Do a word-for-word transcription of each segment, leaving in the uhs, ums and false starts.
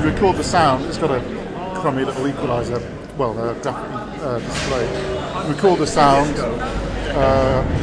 record the sound, it's got a crummy little equaliser, well, uh, definitely uh, display. Record the sound. Uh,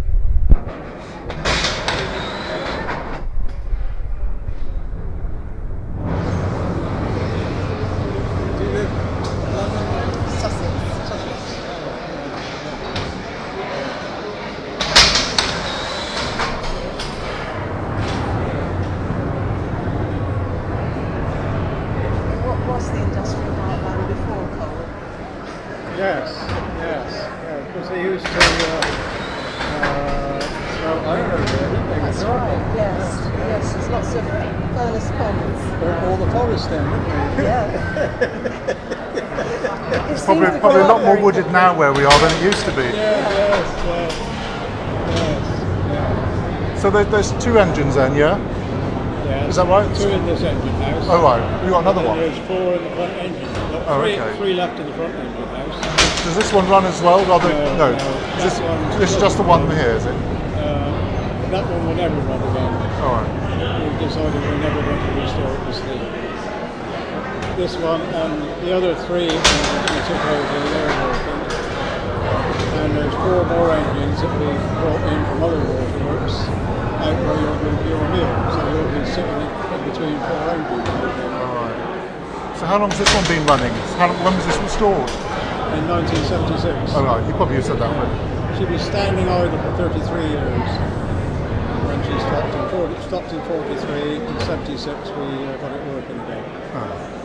Yes, yes, yeah, because they used to uh, uh, throw iron over there, didn't they? That's right, yes, yes, there's lots of furnace ponds. All, all the forest then, didn't they? Yeah. It probably seems probably a lot more very wooded quickly. now where we are than it used to be. Yeah, yes, yes, yes, yeah. So there, there's two engines then, yeah? Yeah, Is that right? Two in this engine house. Oh right, we got another And one. there's four in the front engine. Got Oh, three, okay. three left in the front engine house. Does this one run as well? Rather, No, no. no, This, that one- this is just the one here, is it? Uh, that one will never run again. All right. We've decided we're never going to restore it this thing. This one and the other three uh, we took over, they're working. And there's four more engines that we've brought in from other waterworks out where you're going to do your meal. So you'll be sitting in between four engines. All right. So how long has this one been running? How, when was this restored? In nineteen seventy-six. Oh right, you probably said that one. She was standing idle for thirty-tee years. When she stopped in, forty, stopped in forty-three, in seventy-six we uh, got it working again. Oh.